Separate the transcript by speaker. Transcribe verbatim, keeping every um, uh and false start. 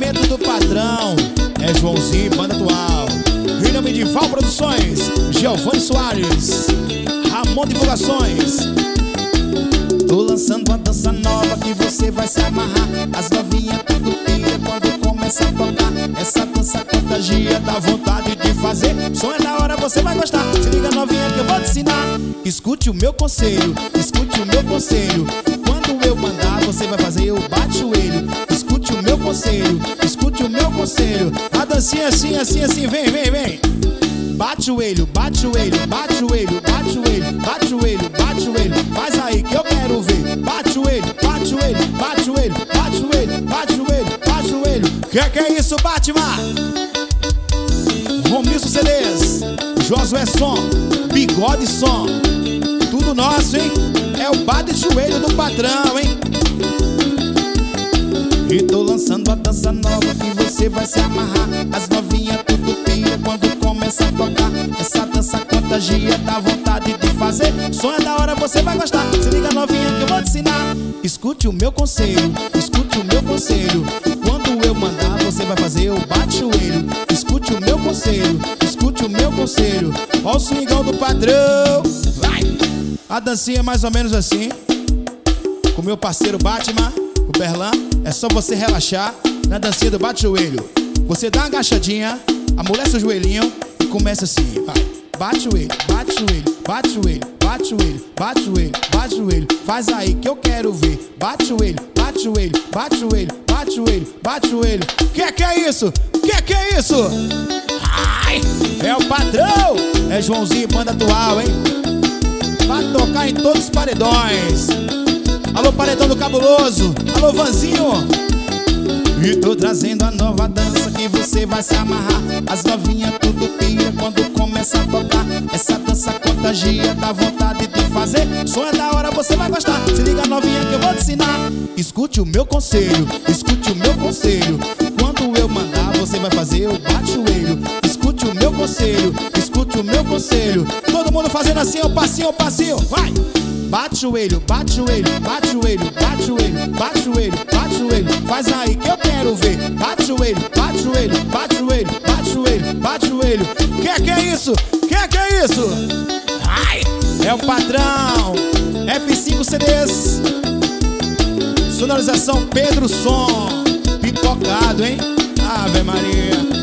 Speaker 1: Joelhento do patrão é Joãozinho, banda atual. Em nome de Val Produções, Giovanni Soares, Ramon Divulgações. Tô lançando uma dança nova que você vai se amarrar. As novinhas tudo pira quando começa a tocar. Essa dança contagia, dá vontade de fazer. Som é da hora, você vai gostar. Se liga novinha que eu vou te ensinar. Escute o meu conselho, escute o meu conselho. Quando eu mandar, você vai fazer o bate-joelho. Escute o meu conselho, escute o meu conselho. A dancinha assim, assim, assim, vem, vem, vem. Bate o joelho, bate o joelho, bate o joelho, bate o joelho, bate o joelho, bate o joelho. Faz aí que eu quero ver. Bate o joelho, bate o joelho, bate o joelho, bate o joelho, bate o joelho, bate o joelho. Que que é isso, Batman? Romilson C Ds, Josué Som, Bigode Som. Tudo nosso, hein? É o bate-joelho do patrão, hein? E tô lançando a dança nova que você vai se amarrar. As novinhas tudo pira quando começa a tocar. Essa dança contagia, dá vontade de fazer. Som é da hora, você vai gostar. Se liga novinha que eu vou te ensinar. Escute o meu conselho, escute o meu conselho. Quando eu mandar, você vai fazer o bate-joelho. Escute o meu conselho, escute o meu conselho. Ó o swingão do padrão. Vai! A dancinha é mais ou menos assim. Com meu parceiro Batman, o Berlan. É só você relaxar na dancinha do bate-joelho. Você dá uma agachadinha, amolece o joelhinho e começa assim, vai. Bate o joelho, bate o joelho, bate o joelho, bate o joelho, bate o joelho, bate o joelho. Faz aí que eu quero ver. Bate o joelho, bate o joelho, bate o joelho, bate o joelho, bate o joelho. Que que é isso? Que que é isso? Ai, é o patrão, é Joãozinho, banda atual, hein? Vai tocar em todos os paredões. Alô, paredão do cabuloso. Alô, Vanzinho. E tô trazendo a nova dança que você vai se amarrar. As novinhas tudo pira quando começa a tocar. Essa dança contagia, dá vontade de fazer. Som é da hora, você vai gostar. Se liga novinha que eu vou te ensinar. Escute o meu conselho, escute o meu conselho. Quando eu mandar, você vai fazer o bate-joelho. Escute o meu conselho, escute o meu conselho. Todo mundo fazendo assim, o passinho, o passinho, vai! Bate o joelho, bate o joelho, bate o joelho, bate o joelho, bate o joelho, bate o joelho. Faz aí que eu quero ver. Bate o joelho, bate o joelho, bate o joelho, bate o joelho, bate o joelho. Que que é isso? Que que é isso? Ai, é o patrão. F cinco C Ds. Sonorização Pedro Som. Pipocado, hein? Ave Maria.